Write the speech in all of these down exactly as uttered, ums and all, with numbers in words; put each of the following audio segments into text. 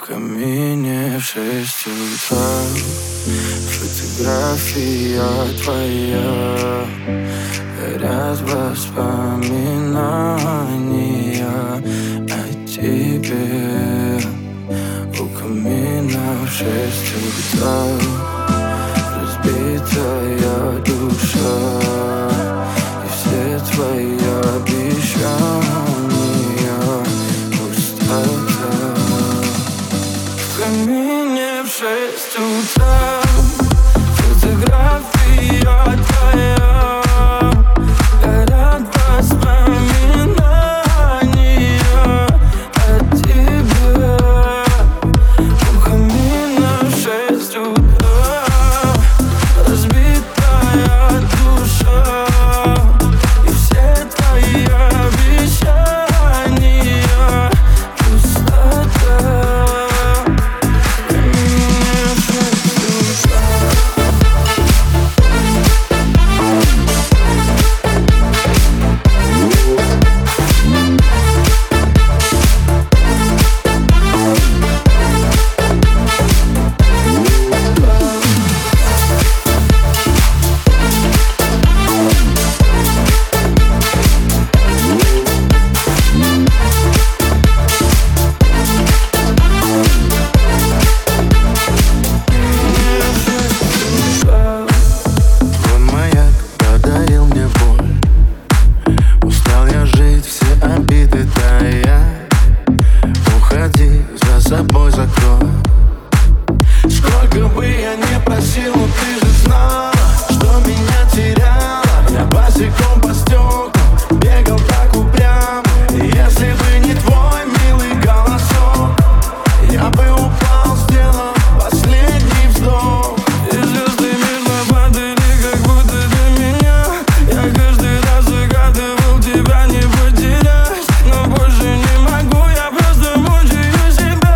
В камине в шесть утра фотография твоя, горят воспоминания о тебе. У камина в шесть утра разбитая душа, и все твои обещания пустота. В камине в шесть утра фотография твоя, горят воспоминания о тебе. У камина в шесть утра разбитая душа, и все твои обещания пустота. Собой закрой. Сколько бы я не просил, но ты же знала, что меня теряла. Я босиком по стеклам бегал так упрямо, и если бы не твой милый голосок, я бы упал, сделал последний вздох. И звезды мирно падали, как будто для меня. Я каждый раз загадывал тебя не потерять, но больше не могу, я просто мучаю себя.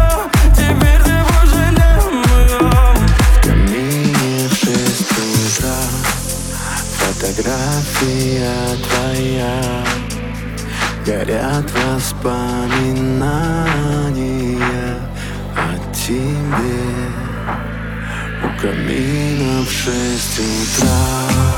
Фотография твоя, горят воспоминания о тебе. У камина в шесть утра.